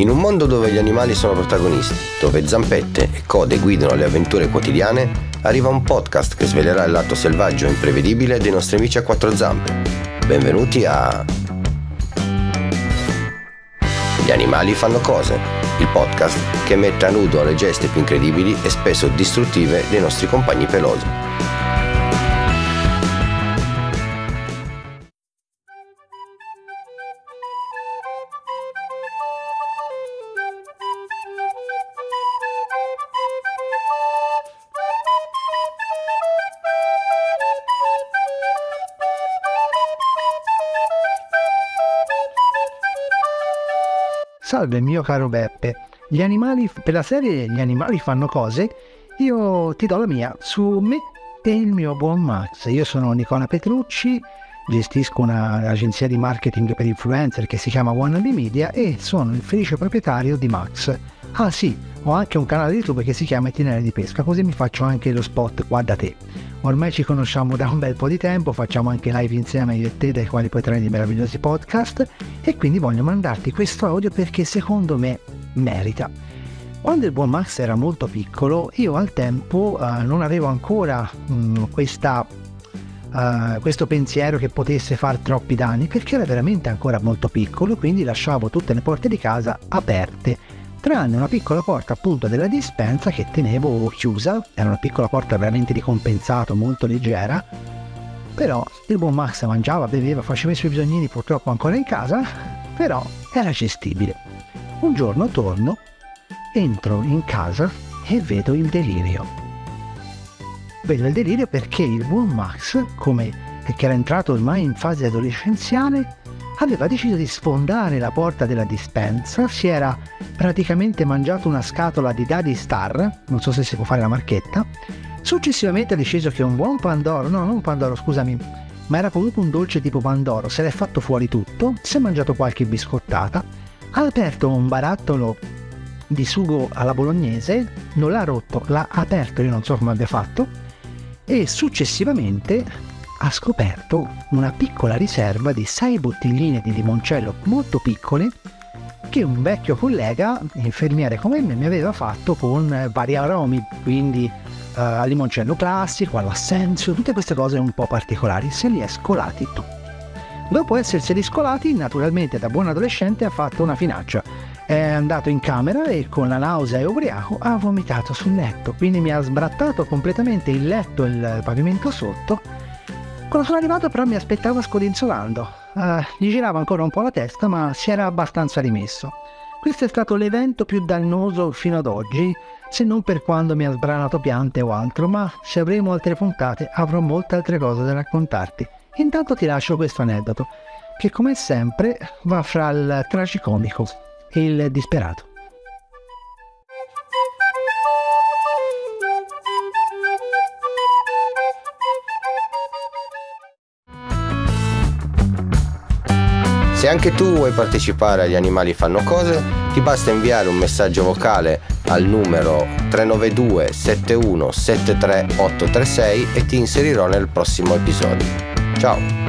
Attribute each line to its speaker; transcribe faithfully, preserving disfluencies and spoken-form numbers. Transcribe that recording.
Speaker 1: In un mondo dove gli animali sono protagonisti, dove zampette e code guidano le avventure quotidiane, arriva un podcast che svelerà il lato selvaggio e imprevedibile dei nostri amici a quattro zampe. Benvenuti a Gli animali fanno cose, il podcast che mette a nudo le geste più incredibili e spesso distruttive dei nostri compagni pelosi.
Speaker 2: Salve mio caro Beppe, gli animali, per la serie Gli animali fanno cose, io ti do la mia su me e il mio buon Max. Io sono Nicola Petrucci, gestisco un'agenzia di marketing per influencer che si chiama Wannabe Media e sono il felice proprietario di Max. Ah sì, ho anche un canale YouTube che si chiama Itinerari di Pesca, così mi faccio anche lo spot qua da te. Ormai ci conosciamo da un bel po' di tempo, facciamo anche live insieme io e te, dai quali puoi trarre dei meravigliosi podcast, e quindi voglio mandarti questo audio perché secondo me merita. Quando il buon Max era molto piccolo, io al tempo uh, non avevo ancora um, questa, uh, questo pensiero che potesse far troppi danni, perché era veramente ancora molto piccolo, quindi lasciavo tutte le porte di casa aperte, tranne una piccola porta appunto della dispensa che tenevo chiusa. Era una piccola porta veramente di compensato, molto leggera, però il buon Max mangiava, beveva, faceva i suoi bisognini purtroppo ancora in casa, però era gestibile. Un giorno torno, entro in casa e vedo il delirio. Vedo il delirio perché il buon Max, come perché era entrato ormai in fase adolescenziale, aveva deciso di sfondare la porta della dispensa, si era praticamente mangiato una scatola di Daddy Star, non so se si può fare la marchetta, successivamente ha deciso che un buon Pandoro, no non Pandoro scusami, ma era proprio un dolce tipo Pandoro, se l'è fatto fuori tutto, si è mangiato qualche biscottata, ha aperto un barattolo di sugo alla bolognese, non l'ha rotto, l'ha aperto, io non so come abbia fatto, e successivamente ha scoperto una piccola riserva di sei bottigline di limoncello molto piccole che un vecchio collega, infermiere come me, mi aveva fatto con vari aromi, quindi uh, al limoncello classico, all'assenzio, tutte queste cose un po' particolari. Se li è scolati tutti. Dopo esserseli scolati, naturalmente da buon adolescente ha fatto una finaccia. È andato in camera e con la nausea e ubriaco ha vomitato sul letto, quindi mi ha sbrattato completamente il letto e il pavimento sotto. Quando sono arrivato però mi aspettava scodinzolando, uh, gli girava ancora un po' la testa ma si era abbastanza rimesso. Questo è stato l'evento più dannoso fino ad oggi, se non per quando mi ha sbranato piante o altro, ma se avremo altre puntate avrò molte altre cose da raccontarti. Intanto ti lascio questo aneddoto, che come sempre va fra il tragicomico e il disperato.
Speaker 1: Se anche tu vuoi partecipare agli Animali fanno cose, ti basta inviare un messaggio vocale al numero tre nove due sette uno sette tre otto tre sei e ti inserirò nel prossimo episodio. Ciao!